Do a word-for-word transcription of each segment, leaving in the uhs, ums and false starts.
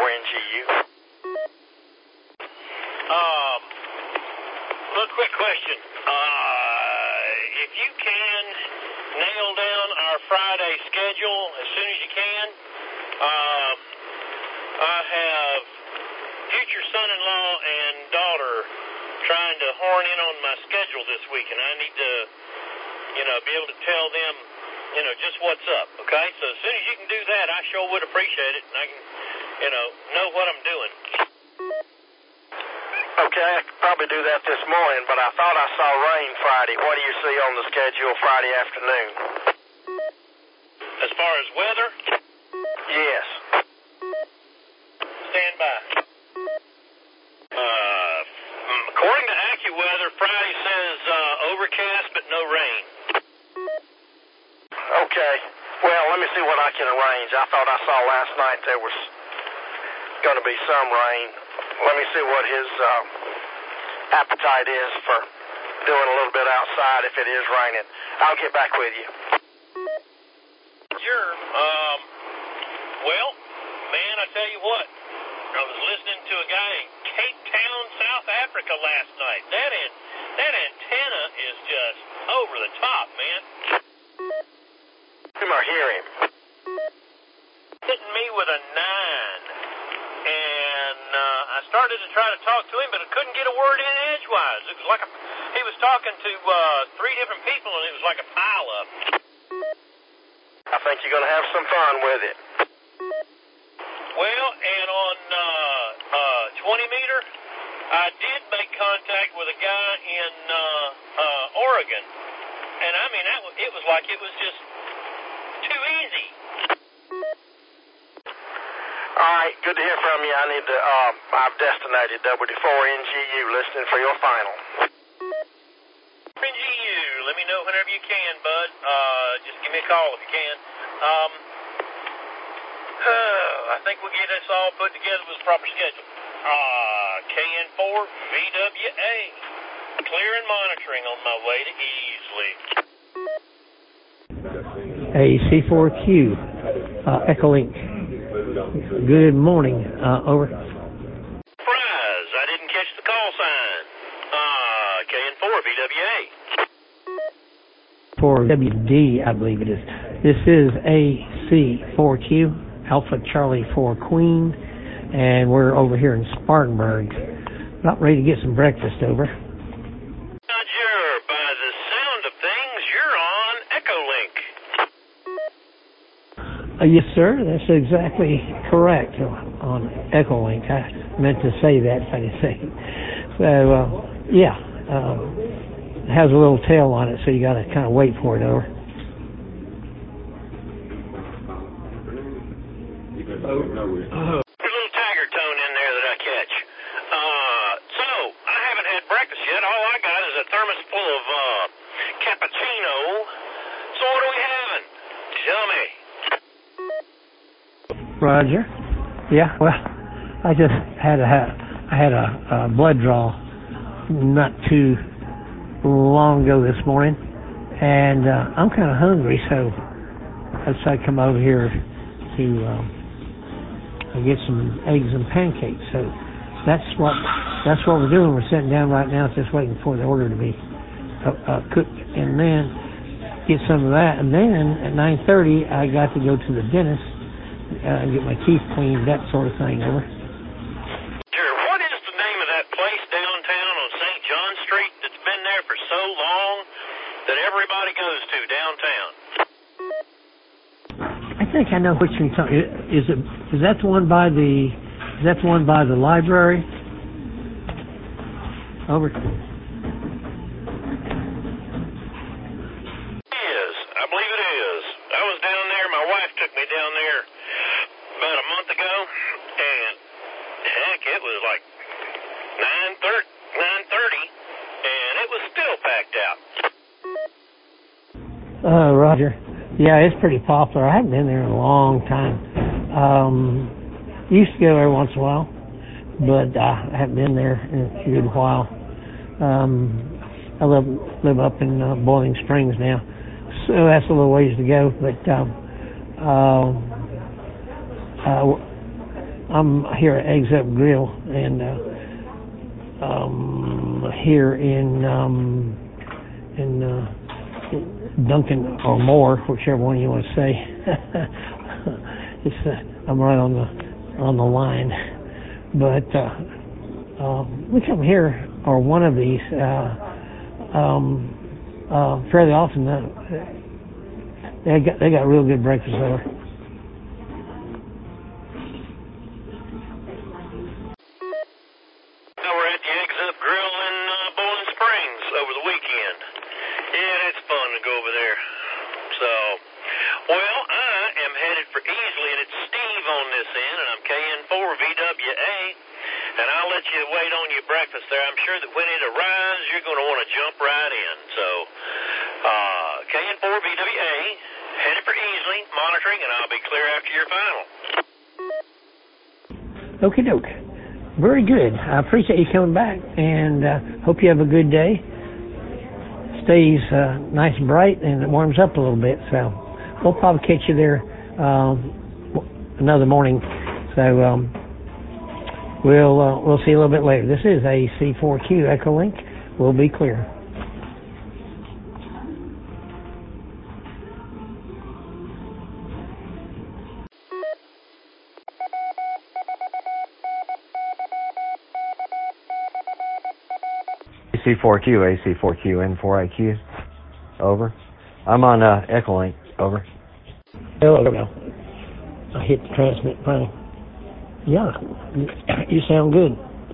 N G U. Um, little quick question. Uh, if you can nail down our Friday schedule as soon as you can, um, I have future son-in-law and daughter trying to horn in on my schedule this week, and I need to, you know, be able to tell them, you know, just what's up, okay? So as soon as you can do that, I sure would appreciate it, and I can, you know, know what I'm doing. Okay, I could probably do that this morning, but I thought I saw rain Friday. What do you see on the schedule Friday afternoon? As far as weather? Yes. Stand by. Uh, according to AccuWeather, Friday says uh, overcast but no rain. Okay. Well, let me see what I can arrange. I thought I saw last night there was going to be some rain. Let me see what his uh, appetite is for doing a little bit outside if it is raining. I'll get back with you. Sure. Um, well, man, I tell you what. I was listening to a guy in Cape Town, South Africa last night. That an, that antenna is just over the top, man. You might hear him. Hitting me with a nine. And uh, I started to try to talk to him, but I couldn't get a word in edgewise. It was like a, he was talking to uh, three different people, and it was like a pile-up. I think you're going to have some fun with it. Well, and on uh, uh, twenty meter, I did make contact with a guy in uh, uh, Oregon, and I mean, that was, it was like it was just too easy. All right, good to hear from you. I need to, uh, I've destinated W four N G U listening for your final. N G U, let me know whenever you can, bud. Uh, just give me a call if you can. Um, uh, I think we'll get this all put together with a proper schedule. Uh, K N four V W A. Clear and monitoring on my way to Easley. A C four Q, uh, Echolink. Good morning. Uh, over. Surprise, I didn't catch the call sign. Uh, K N four V W A. For W D, I believe it is. This is A C four Q, Alpha Charlie four Queen, and we're over here in Spartanburg. About ready to get some breakfast over. Roger, by the sound of things, you're on Echolink. Uh, yes, sir. That's exactly correct on Echolink. I meant to say that if I didn't say it. So, uh, yeah. Um, it has a little tail on it, so you got to kind of wait for it over. Oh. There's a little tiger tone in there that I catch. Uh, so, I haven't had breakfast yet. All I got is a thermos full of uh, cappuccino. So what are we having? Tell me. Roger. Yeah, well, I just had a I had a, a blood draw not too long ago this morning, and uh, I'm kind of hungry, so I decided to come over here to um, get some eggs and pancakes. So that's what that's what we're doing. We're sitting down right now, just waiting for the order to be uh, uh, cooked, and then get some of that. And then at nine thirty, I got to go to the dentist. Uh, get my teeth cleaned, that sort of thing over. Sure. What is the name of that place downtown on Saint John Street that's been there for so long that everybody goes to downtown? I think I know which you're talking. Is it? Is that the one by the? Is that the one by the library? Over. It is. I believe it is. I was down there. My wife took me down there about a month ago, and heck, it was like nine thirty, and it was still packed out. Uh, Roger. Yeah, it's pretty popular. I haven't been there in a long time. Um, used to go every once in a while, but uh, I haven't been there in a good while. Um, I live live up in uh, Boiling Springs now, so that's a little ways to go. But um, uh, uh, I'm here at Eggs Up Grill, and uh, um, here in um, in uh, Duncan or Moore, whichever one you want to say. it's uh, I'm right on the on the line, but uh, uh, we come here or one of these uh, um, uh, fairly often. Uh, they got they got real good breakfast there. Okie doke. Very good. I appreciate you coming back, and uh, hope you have a good day. Stays uh, nice and bright, and it warms up a little bit. So we'll probably catch you there um, another morning. So um, we'll uh, we'll see you a little bit later. This is A C four Q Echolink. We'll be clear. A C four Q, A C four Q, N four I Q. Over. I'm on uh, Echolink. Over. Hello. I hit the transmit button. Yeah, you sound good.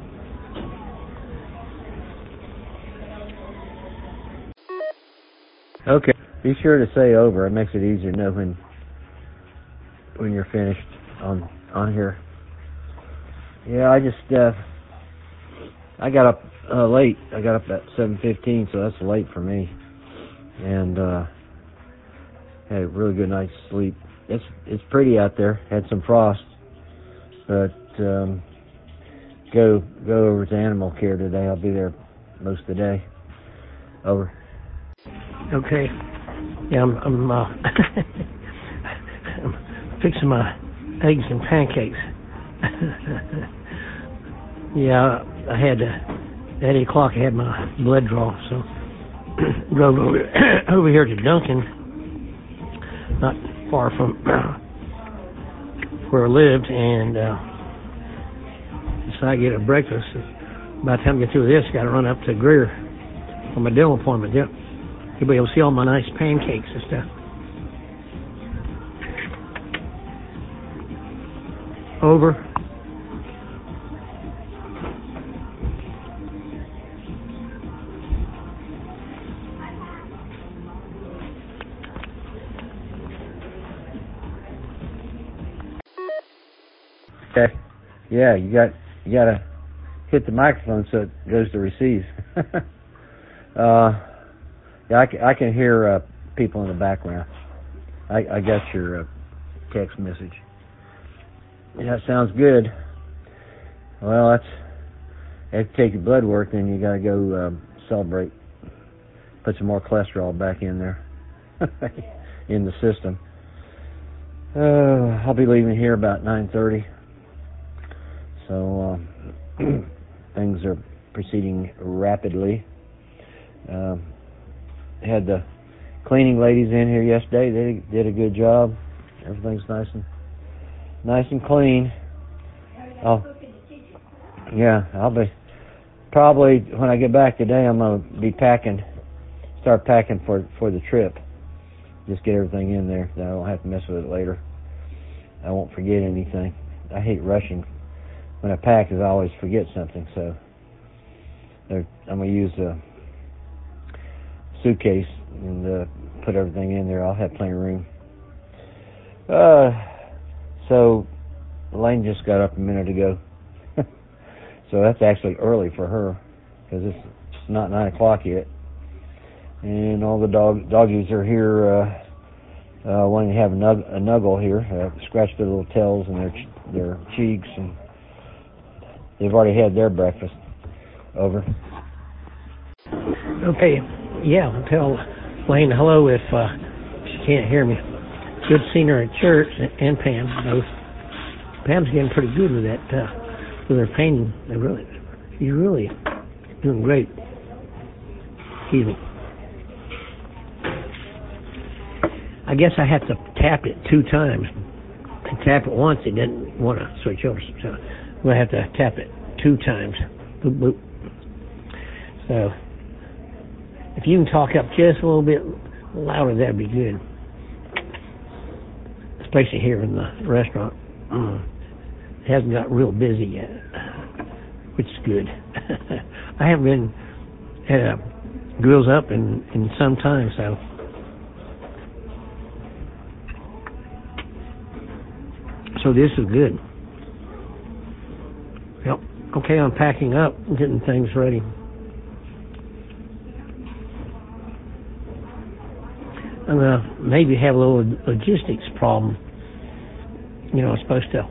Okay. Be sure to say over. It makes it easier to know when when you're finished on on here. Yeah, I just uh, I got up uh, late. I got up at seven fifteen, so that's late for me. And uh, had a really good night's sleep. It's it's pretty out there. Had some frost, but um, go go over to Animal Care today. I'll be there most of the day. Over. Okay. Yeah, I'm, I'm, uh, I'm fixing my eggs and pancakes. yeah, I had uh, at eight o'clock. I had my blood draw, so drove over, over here to Duncan, not far from where I lived, and uh, decided to get a breakfast. By the time I get through this, got to run up to Greer for my dental appointment. Yep. You'll be able to see all my nice pancakes and stuff. Over. Okay. Yeah, you got you got to hit the microphone so it goes to receive. uh. Yeah, I can, I can hear uh, people in the background. I, I got your uh, text message. Yeah, sounds good. Well, that's after you take your blood work, then you got to go um, celebrate. Put some more cholesterol back in there, in the system. Uh, I'll be leaving here about nine thirty. So um, things are proceeding rapidly. Um, Had the cleaning ladies in here yesterday. They did a good job. Everything's nice and nice and clean. Oh, yeah. I'll be probably when I get back today. I'm gonna be packing. Start packing for for the trip. Just get everything in there. I don't have to mess with it later. I won't forget anything. I hate rushing. When I pack, is I always forget something. So I'm gonna use a suitcase and uh, put everything in there. I'll have plenty of room. Uh, so Elaine just got up a minute ago, so that's actually early for her because it's, it's not nine o'clock yet. And all the dog doggies are here, uh, uh, wanting to have a, nug- a nuggle here, uh, scratch their little tails and their ch- their cheeks, and they've already had their breakfast. Over. Okay. Yeah, I'll tell Lane hello if uh, she can't hear me. Good seeing her at church, and Pam both. Pam's getting pretty good with that, uh, with her painting. They really, she's really doing great. Excuse me. I guess I have to tap it two times. I tap it once, it didn't want to switch over, so we'll have to tap it two times. Boop, boop. So, if you can talk up just a little bit louder, that'd be good. Especially here in the restaurant. Mm. It hasn't got real busy yet, which is good. I haven't been had uh, grills up in, in some time, so. So this is good. Yep. Okay, I'm packing up, getting things ready. I'm gonna maybe have a little logistics problem. You know, I'm supposed to.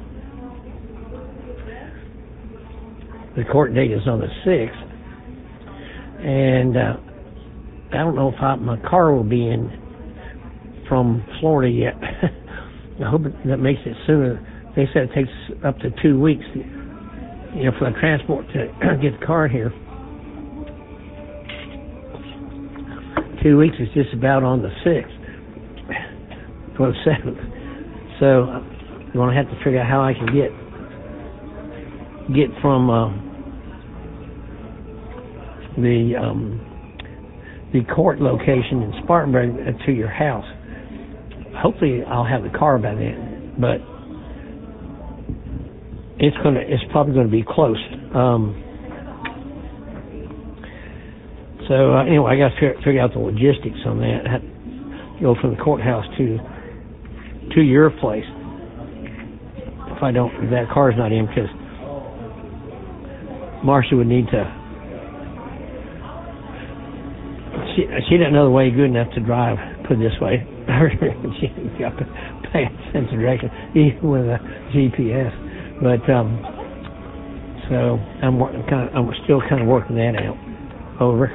The court date is on the sixth, and uh, I don't know if I, my car will be in from Florida yet. I hope it, that makes it sooner. They said it takes up to two weeks, you know, for the transport to get the car here. Two weeks is just about on the sixth, or the seventh. So I'm going to have to figure out how I can get get from uh, the um, the court location in Spartanburg to your house. Hopefully I'll have the car by then, but it's gonna it's probably going to be close. Um, so uh, anyway, I got to figure, figure out the logistics on that. I have to go from the courthouse to to your place. If I don't, if that car's not in, because Marcia would need to. She she doesn't know the way good enough to drive. Put it this way, she's got a bad sense of direction, even with a G P S. But um, so I'm kind of, I'm still kind of working that out. Over.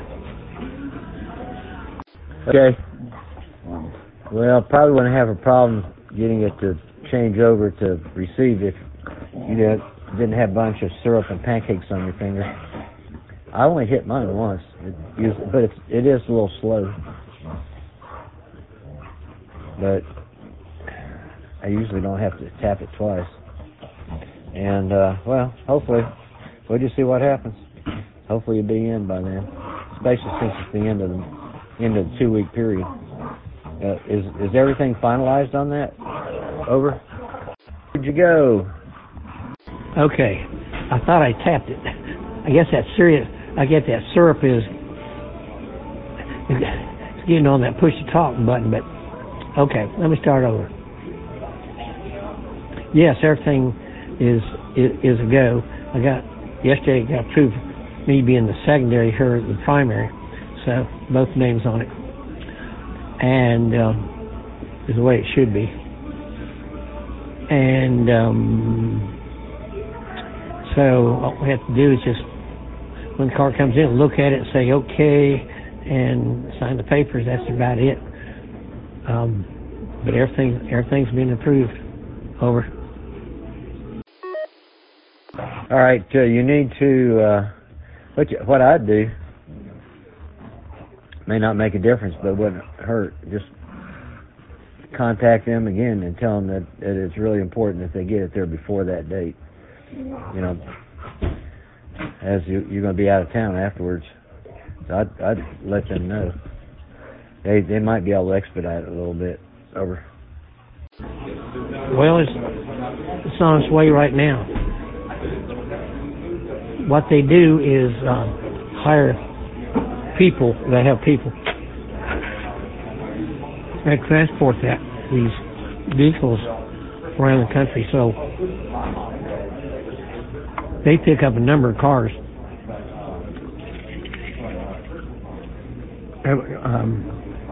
Okay. Well, probably wouldn't have a problem getting it to change over to receive if you didn't have a bunch of syrup and pancakes on your finger. I only hit mine once, it usually, but it's, it is a little slow. But I usually don't have to tap it twice. And, uh, well, hopefully, we'll just see what happens. Hopefully you'll be in by then, especially since it's the end of the end of the two-week period. Uh, is is everything finalized on that? Over? Where'd you go? Okay, I thought I tapped it. I guess that serious. I get that syrup is it's getting on that push to talk button, but okay, let me start over. Yes, everything is is, is a go. I got yesterday got approved me being the secondary, her the primary, so both names on it, and um, is the way it should be. And um, so what we have to do is just when the car comes in, look at it and say okay, and sign the papers. That's about it. Um, but everything everything's been approved. Over. All right, uh, you need to. Uh, what you, what I'd do may not make a difference, but wouldn't hurt. Just contact them again and tell them that, that it's really important that they get it there before that date. You know, as you, you're going to be out of town afterwards, so I'd, I'd let them know. They they might be able to expedite it a little bit. Over. Well, it's it's on its way right now. What they do is uh, hire people. They have people that transport that these vehicles around the country. So they pick up a number of cars. Um,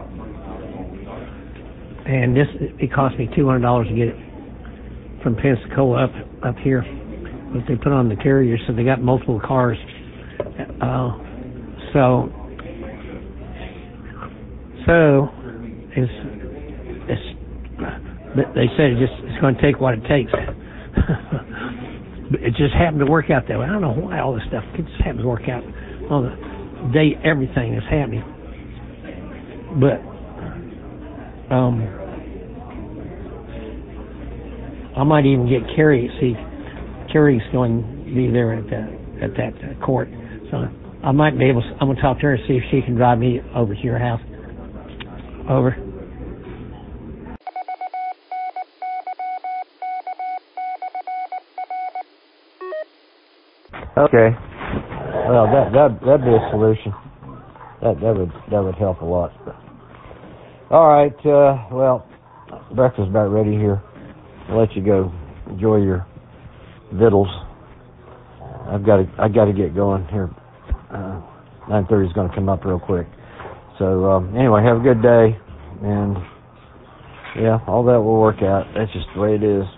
and this it cost me two hundred dollars to get it from Pensacola up up here. But they put on the carrier, so they got multiple cars. Uh, so, so it's, it's they said it just it's going to take what it takes. it just happened to work out that way. I don't know why all this stuff, it just happens to work out on the day everything is happening. But um, I might even get Carrie. See, Carrie's going to be there at that at that uh, court, so I might be able. I'm going to talk to her and see if she can drive me over to your house. Over. Okay. Well, that that that'd be a solution. That that would that would help a lot. All right. Uh, well, breakfast's about ready here. I'll let you go. Enjoy your victuals. I've got to I got to get going here. Uh, nine thirty is going to come up real quick. So um, anyway, have a good day, and yeah, all that will work out. That's just the way it is.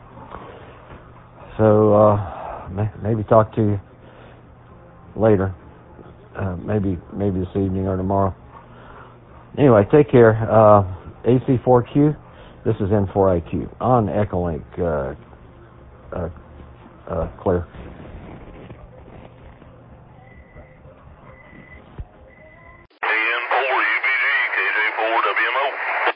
So uh, maybe talk to you later. Uh, maybe maybe this evening or tomorrow. Anyway, take care. Uh, A C four Q. This is N four I Q on Echolink. Uh, uh, uh, clear. A N four U B G, K J four W M O.